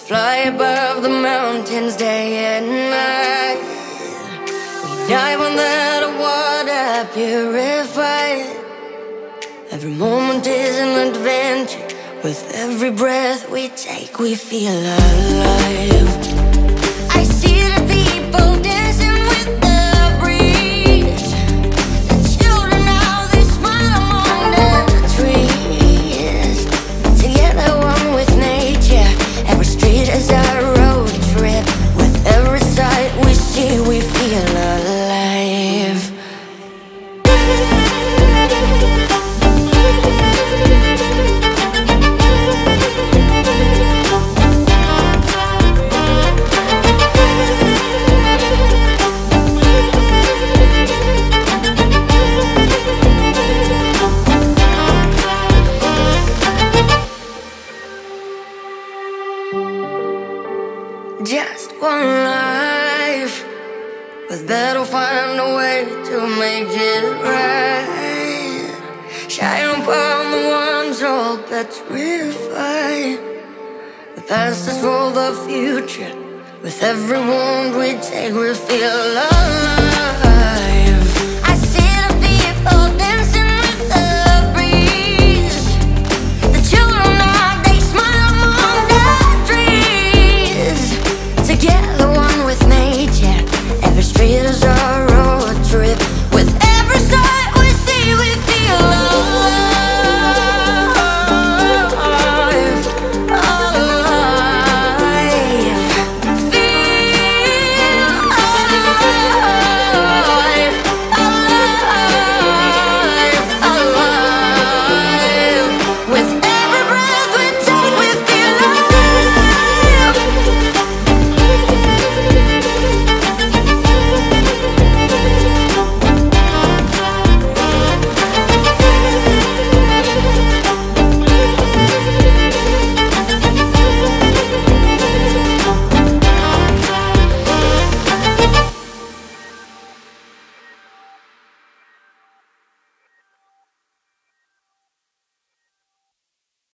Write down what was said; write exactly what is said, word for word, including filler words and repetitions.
fly above the mountains day and night. We dive under the water purified. Every moment is an adventure. With every breath we take, we feel alive. I see the people dancing with the breeze. The children now, they smile among the trees. Together, one with nature. Every street is a road trip. With every sight we see, we feel alive. Just one life, but that'll find a way to make it right. Shine upon the ones all petrified. The past is for the future. With every wound we take, we feel alive.